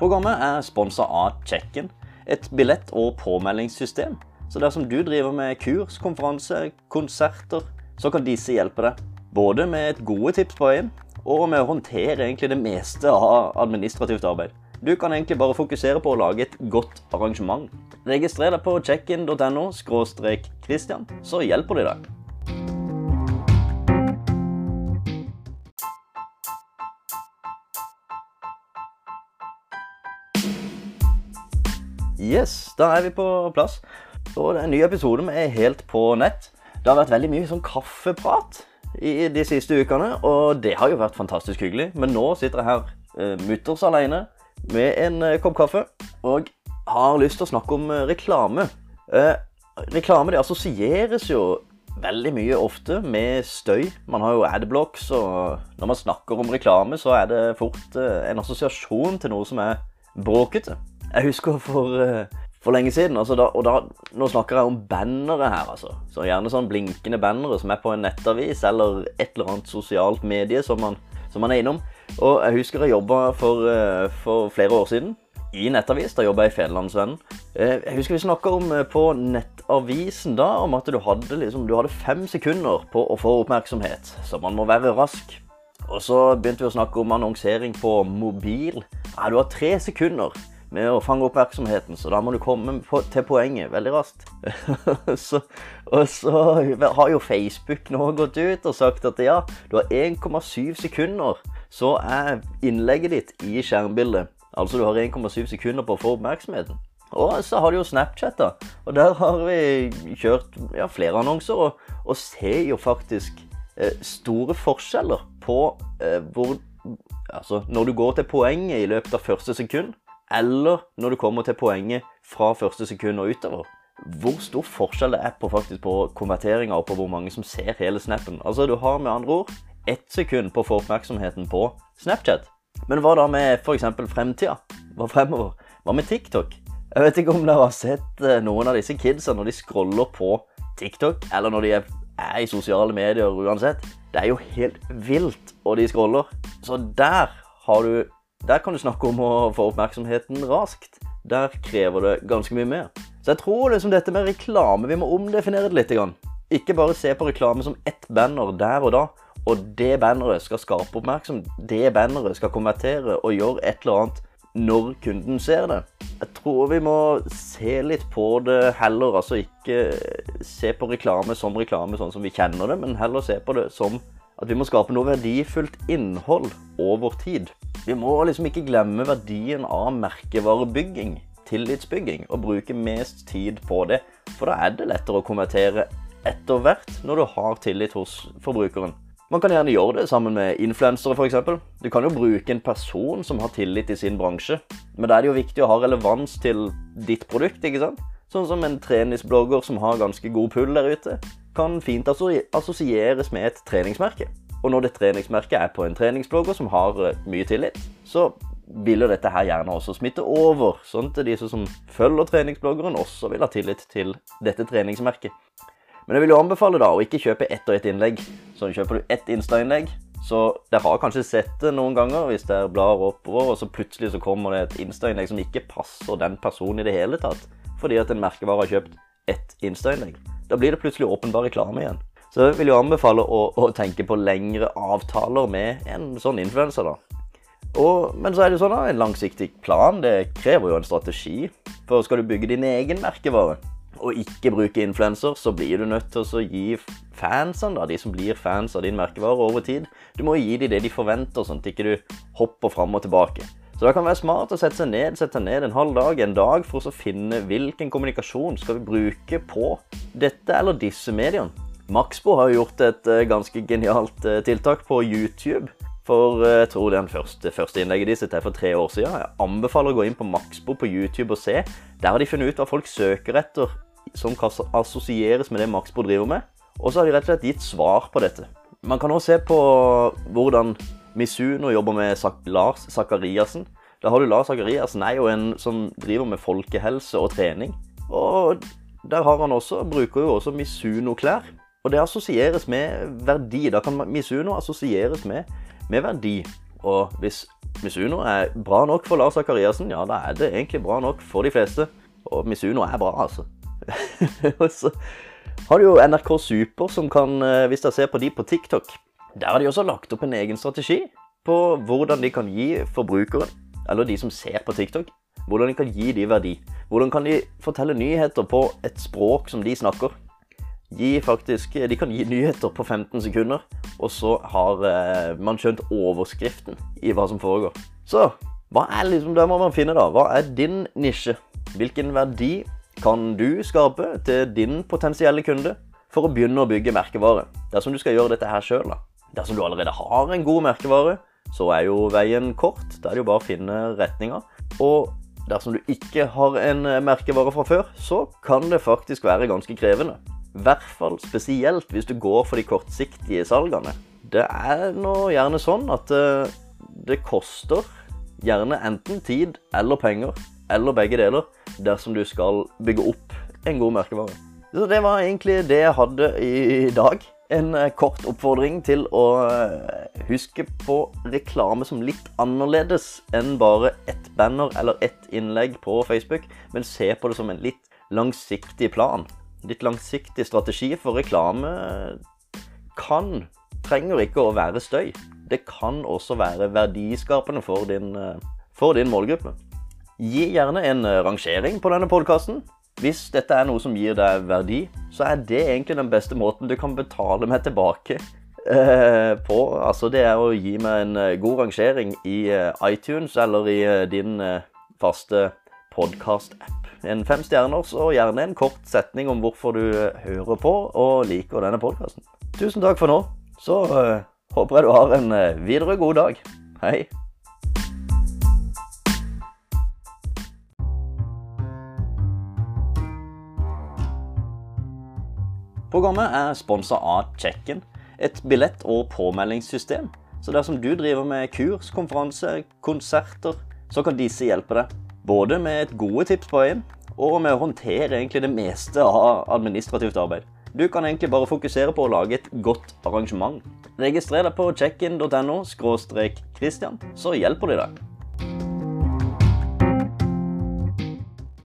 Programmet er sponset av Check-in, et billett- og påmeldingssystem. Så dersom du driver med kurs, konferanser, konserter, så kan disse hjelpe deg. Både med et gode tips på veien, og med å håndtere egentlig det meste av administrativt arbeid. Du kan egentlig bare fokusere på å lage et godt arrangement. Registrer deg på checkin.no/Christian, så hjelper de deg. Yes, da er vi på plass. Og det er en ny episode med Helt på nett. Det har vært veldig mye sånn kaffeprat i de siste ukene, og det har jo vært fantastisk hyggelig. Men nå sitter jeg her mutters alene med en kopp kaffe, og har lyst til å snakke om reklame. Reklame, det assosieres jo veldig mye ofte med støy. Man har jo adblocks, og når man snakker om reklame, så er det fort en assosiasjon til noe som er bråkete. Jeg husker for lenge siden, altså nå snakker jeg om bannere her, altså. Så gjerne sånn blinkende bannere som er på en nettavis, eller et eller annet sosialt medie som man er innom. Og jeg husker jeg jobbet for flere år siden i nettavis, da jobbet jeg i Federlandsvennen. Jeg husker vi snakket om på nettavisen da, om at du hadde 5 sekunder på å få oppmerksomhet, så man må være rask. Og så begynte vi å snakke om annonsering på mobil. Ja, du har 3 sekunder med å fange oppmerksomheten, så da må du komme til poenget veldig raskt. og så har jo Facebook nå gått ut og sagt at ja, du har 1,7 sekunder, så er innlegget ditt i skjermbildet. Altså du har 1,7 sekunder på å få oppmerksomheten. Og så har du jo Snapchat da, og der har vi kjørt flere annonser, og ser jo faktisk store forskjeller på når du går til poenget i løpet av første sekund, eller når du kommer til poenget fra første sekund og utover. Hvor stor forskjell det er på konverteringer og på hvor mange som ser hele snappen. Altså du har med andre ord 1 sekund på å få oppmerksomheten på Snapchat. Men hva da med for eksempel fremtida? Hva fremover? Hva med TikTok? Jeg vet ikke om dere har sett noen av disse kidsa når de scroller på TikTok, eller når de er i sosiale medier uansett. Det er jo helt vilt, og de scroller. Så der kan du snakke om å få oppmerksomheten raskt. Der krever det ganske mye mer. Så jeg tror dette med reklame, vi må omdefinere det litt. Ikke bare se på reklame som ett banner der og da, og det banneret skal skape oppmerksomhet, det banneret skal konvertere og gjøre et eller annet når kunden ser det. Jeg tror vi må se litt på det heller, altså ikke se på reklame sånn som vi kjenner det, men heller se på det som at vi må skape noe verdifullt innhold over tid. Vi må ikke glemme verdien av merkevarebygging, tillitsbygging, og bruke mest tid på det, for da er det lettere å konvertere etter hvert når du har tillit hos forbrukeren. Man kan gjerne gjøre det sammen med influensere for eksempel. Du kan jo bruke en person som har tillit i sin bransje, men da er det jo viktig å ha relevans til ditt produkt, ikke sant? Sånn som en treningsblogger som har ganske god pull der ute, kan fint assosieres med et treningsmerke. Og når det treningsmerket er på en treningsblogger som har mye tillit, så vil jo dette her gjerne også smitte over, sånn at de som følger treningsbloggeren også vil ha tillit til dette treningsmerket. Men jeg vil jo anbefale da å ikke kjøpe ett og ett innlegg. Så kjøper du ett Insta-innlegg, så dere har kanskje sett det noen ganger hvis dere blar oppover, og så plutselig så kommer det et Insta-innlegg som ikke passer den personen i det hele tatt, fordi at en merkevare har kjøpt ett Insta-innlegg. Da blir det plutselig åpenbar reklame igjen. Så jeg vil jo anbefale å tenke på lengre avtaler med en sånn influencer da. Men så er det sånn da, en langsiktig plan, det krever jo en strategi. For skal du bygge din egen merkevare, og ikke bruke influencer, så blir du nødt til å gi fansene da, de som blir fans av din merkevare over tid. Du må gi dem det de forventer, sånn at ikke du hopper frem og tilbake. Så det kan være smart å sette ned en halv dag, en dag, for å finne hvilken kommunikasjon skal vi bruke på dette eller disse mediene. Maxbo har gjort et ganske genialt tiltak på YouTube, for jeg tror den første innlegget de sitter her for 3 år siden. Jeg anbefaler å gå inn på Maxbo på YouTube og se. Der har de funnet ut hva folk søker etter, som kan assosieres med det Maxbo driver med, og så har de rett og slett gitt svar på dette. Man kan også se på hvordan Mizuno jobber med Lars Zakariassen. Da har du Lars Zakariassen, er jo en som driver med folkehelse og trening, og der har han bruker jo også Mizuno-klær, og det assosieres med verdi. Da kan Mizuno assosieres med verdi. Og hvis Mizuno er bra nok for Lars Zakariassen, ja, da er det egentlig bra nok for de fleste. Og Mizuno er bra, altså. Og så har du jo NRK Super, som kan, hvis dere ser på de på TikTok, der har de også lagt opp en egen strategi på hvordan de kan gi forbrukeren, eller de som ser på TikTok, hvordan de kan gi de verdi. Hvordan kan de fortelle nyheter på et språk som de snakker. De kan gi nyheter på 15 sekunder, og så har man skjønt overskriften i hva som foregår. Så, hva er liksom, der må man finne da, hva er din nisje? Hvilken verdi kan du skape til din potensielle kunde for å begynne å bygge merkevare? Dersom du skal gjøre dette her selv da. Dersom du allerede har en god merkevare, så er jo veien kort, da er det jo bare å finne retninger. Og dersom du ikke har en merkevare fra før, så kan det faktisk være ganske krevende. I hvert fall spesielt hvis du går for de kortsiktige salgene. Det er nå gjerne sånn at det koster gjerne enten tid eller penger, eller begge deler, dersom du skal bygge opp en god merkevare. Så det var egentlig det jeg hadde i dag. En kort oppfordring til å huske på reklame som litt annerledes enn bare ett banner eller ett innlegg på Facebook, men se på det som en litt langsiktig plan. Litt langsiktig strategi, for reklame trenger ikke å være støy. Det kan også være verdiskapende for din målgruppe. Gi gjerne en rangering på denne podcasten. Hvis dette er noe som gir deg verdi, så er det egentlig den beste måten du kan betale meg tilbake på. Altså det er å gi meg en god rangering i iTunes eller i din faste podcast-app. En 5 stjerner, og gjerne en kort setning om hvorfor du hører på og liker denne podcasten. Tusen takk for nå, så håper jeg du har en videre god dag. Hei! Programmet er sponset av Check-in, et billett- og påmeldingssystem. Så dersom du driver med kurs, konferanser, konserter, så kan disse hjelpe deg. Både med et gode tips på veien, og med å håndtere egentlig det meste av administrativt arbeid. Du kan egentlig bare fokusere på å lage et godt arrangement. Registrer deg på checkin.no/Christian, så hjelper de deg.